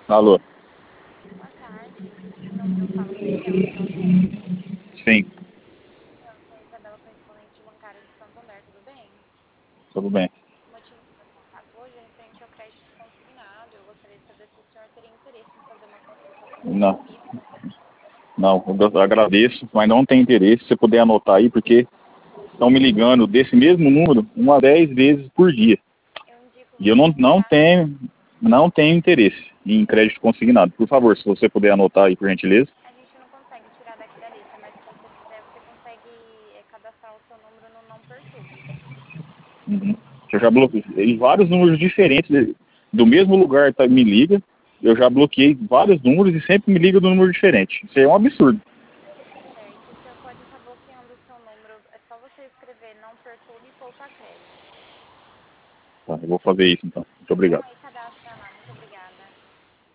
Alô? Boa tarde. Esse número fala com a Isabela Galvez. Sim, Eu sou a Isabela, correspondente bancária do Santander, tudo bem? tudo bem. O motivo do meu contato hoje é referente ao crédito consignado. Eu gostaria de saber se o senhor teria interesse em fazer uma consulta sobre esse Não, serviço. não, eu agradeço, mas não tem interesse. Se você puder anotar aí, porque estão me ligando desse mesmo número 10 vezes por dia. Eu indico E eu você ligar. não tenho interesse em crédito consignado. Por favor, se você puder anotar aí, por gentileza. A gente não consegue tirar daqui da lista, mas se você quiser, você consegue cadastrar o seu número no Não Perturbe. Uhum. Eu já bloqueei vários números diferentes do mesmo lugar, tá, me liga. Eu já bloqueei vários números e sempre me liga do número diferente. Isso aí é um absurdo. Certo, o senhor pode estar bloqueando o seu número. É só você escrever Não Perturbe e poupar crédito. Tá, eu vou fazer isso então. Muito Tá bom? obrigado. Aí